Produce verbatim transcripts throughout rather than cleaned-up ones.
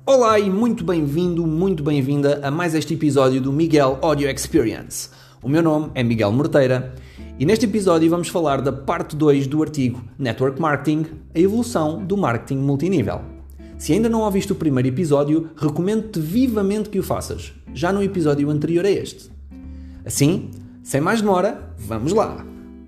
Olá e muito bem-vindo, muito bem-vinda a mais este episódio do Miguel Audio Experience. O meu nome é Miguel Morteira e neste episódio vamos falar da parte dois do artigo Network Marketing, a evolução do marketing multinível. Se ainda não ouviste o primeiro episódio, recomendo-te vivamente que o faças, já no episódio anterior a este. Assim, sem mais demora, vamos lá!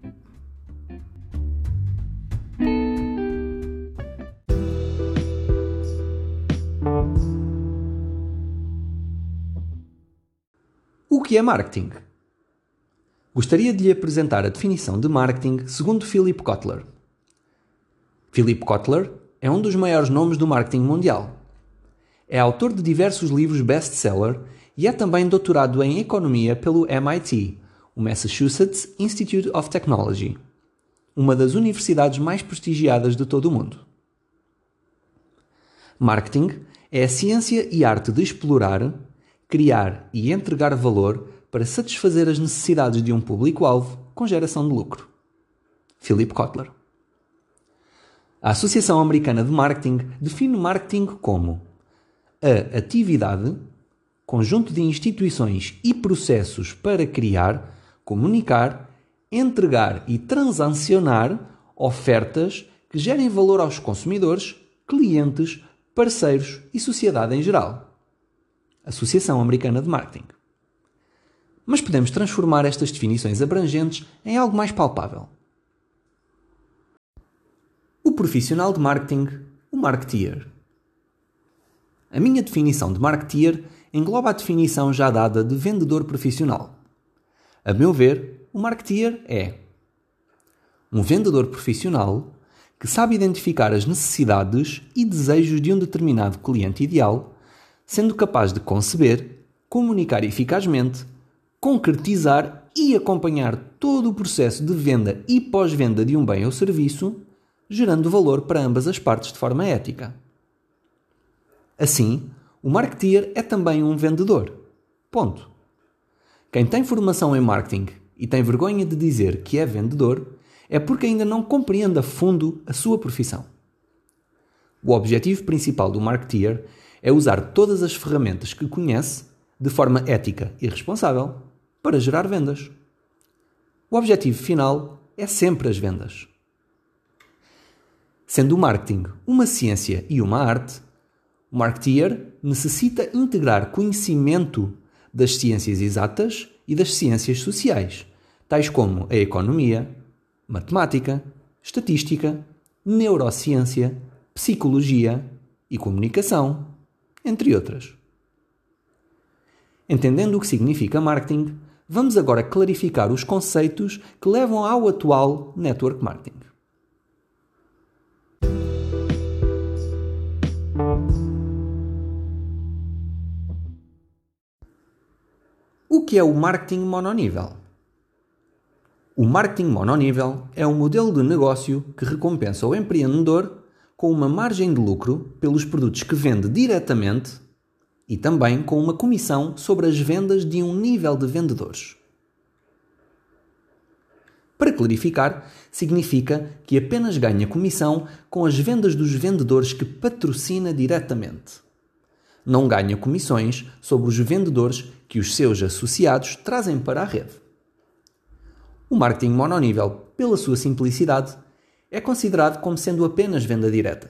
O que é marketing? Gostaria de lhe apresentar a definição de marketing segundo Philip Kotler. Philip Kotler é um dos maiores nomes do marketing mundial. É autor de diversos livros best-seller e é também doutorado em Economia pelo M I T, o Massachusetts Institute of Technology, uma das universidades mais prestigiadas de todo o mundo. Marketing é a ciência e arte de explorar, criar e entregar valor para satisfazer as necessidades de um público-alvo com geração de lucro. Philip Kotler. A Associação Americana de Marketing define marketing como a atividade, conjunto de instituições e processos para criar, comunicar, entregar e transacionar ofertas que gerem valor aos consumidores, clientes, parceiros e sociedade em geral. Associação Americana de Marketing. Mas podemos transformar estas definições abrangentes em algo mais palpável. O profissional de marketing, o marketeer. A minha definição de marketeer engloba a definição já dada de vendedor profissional. A meu ver, o marketeer é um vendedor profissional que sabe identificar as necessidades e desejos de um determinado cliente ideal, sendo capaz de conceber, comunicar eficazmente, concretizar e acompanhar todo o processo de venda e pós-venda de um bem ou serviço, gerando valor para ambas as partes de forma ética. Assim, o marketeer é também um vendedor. Ponto. Quem tem formação em marketing e tem vergonha de dizer que é vendedor é porque ainda não compreende a fundo a sua profissão. O objetivo principal do marketeer é usar todas as ferramentas que conhece, de forma ética e responsável, para gerar vendas. O objetivo final é sempre as vendas. Sendo o marketing uma ciência e uma arte, o marketeer necessita integrar conhecimento das ciências exatas e das ciências sociais, tais como a economia, matemática, estatística, neurociência, psicologia e comunicação, entre outras. Entendendo o que significa marketing, vamos agora clarificar os conceitos que levam ao atual network marketing. O que é o marketing mononível? O marketing mononível é um modelo de negócio que recompensa o empreendedor com uma margem de lucro pelos produtos que vende diretamente e também com uma comissão sobre as vendas de um nível de vendedores. Para clarificar, significa que apenas ganha comissão com as vendas dos vendedores que patrocina diretamente. Não ganha comissões sobre os vendedores que os seus associados trazem para a rede. O marketing mononível, pela sua simplicidade, é considerado como sendo apenas venda direta.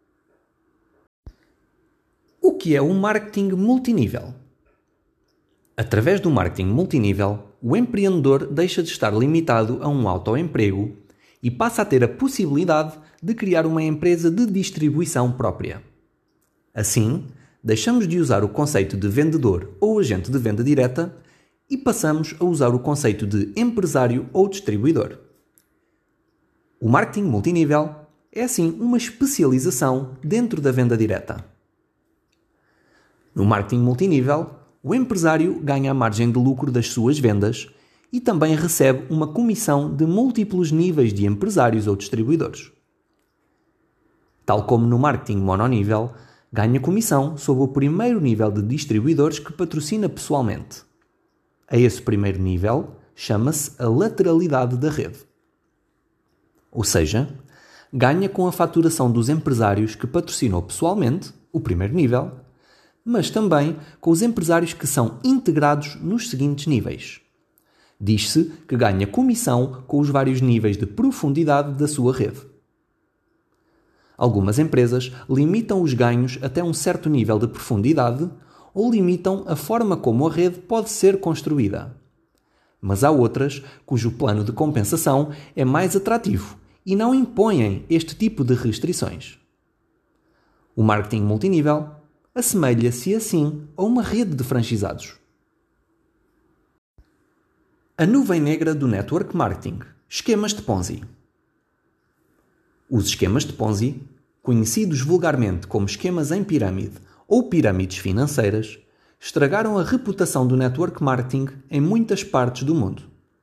O que é o marketing multinível? Através do marketing multinível, o empreendedor deixa de estar limitado a um autoemprego e passa a ter a possibilidade de criar uma empresa de distribuição própria. Assim, deixamos de usar o conceito de vendedor ou agente de venda direta e passamos a usar o conceito de empresário ou distribuidor. O marketing multinível é, assim, uma especialização dentro da venda direta. No marketing multinível, o empresário ganha a margem de lucro das suas vendas e também recebe uma comissão de múltiplos níveis de empresários ou distribuidores. Tal como no marketing mononível, ganha comissão sobre o primeiro nível de distribuidores que patrocina pessoalmente. A esse primeiro nível chama-se a lateralidade da rede. Ou seja, ganha com a faturação dos empresários que patrocinou pessoalmente, o primeiro nível, mas também com os empresários que são integrados nos seguintes níveis. Diz-se que ganha comissão com os vários níveis de profundidade da sua rede. Algumas empresas limitam os ganhos até um certo nível de profundidade ou limitam a forma como a rede pode ser construída. Mas há outras cujo plano de compensação é mais atrativo e não impõem este tipo de restrições. O marketing multinível assemelha-se assim a uma rede de franchisados. A nuvem negra do network marketing. Esquemas de Ponzi. Os esquemas de Ponzi, conhecidos vulgarmente como esquemas em pirâmide ou pirâmides financeiras, estragaram a reputação do network marketing em muitas partes do mundo.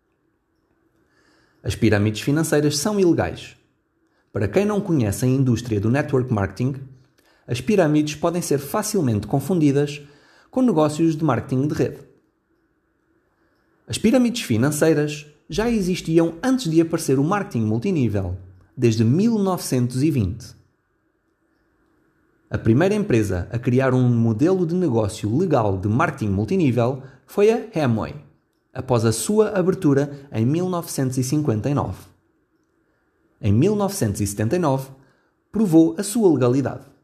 As pirâmides financeiras são ilegais. Para quem não conhece a indústria do network marketing, as pirâmides podem ser facilmente confundidas com negócios de marketing de rede. As pirâmides financeiras já existiam antes de aparecer o marketing multinível, desde mil novecentos e vinte. A primeira empresa a criar um modelo de negócio legal de marketing multinível foi a Amway, após a sua abertura em mil novecentos e cinquenta e nove. Em mil novecentos e setenta e nove, provou a sua legalidade.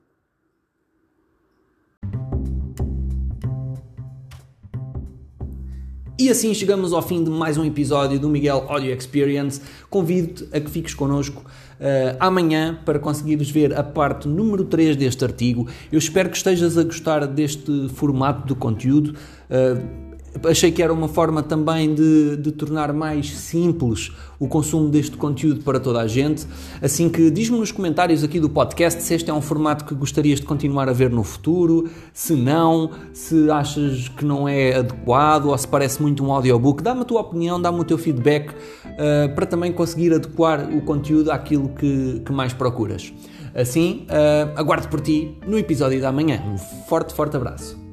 E assim chegamos ao fim de mais um episódio do Miguel Audio Experience. Convido-te a que fiques connosco uh, amanhã para conseguires ver a parte número três deste artigo. Eu espero que estejas a gostar deste formato de conteúdo. Uh, achei que era uma forma também de, de tornar mais simples o consumo deste conteúdo para toda a gente. Assim que diz-me nos comentários aqui do podcast se este é um formato que gostarias de continuar a ver no futuro, se não, se achas que não é adequado ou se parece muito um audiobook. Dá-me a tua opinião, dá-me o teu feedback uh, para também conseguir adequar o conteúdo àquilo que, que mais procuras. Assim, uh, aguardo por ti no episódio da manhã. Um forte, forte abraço.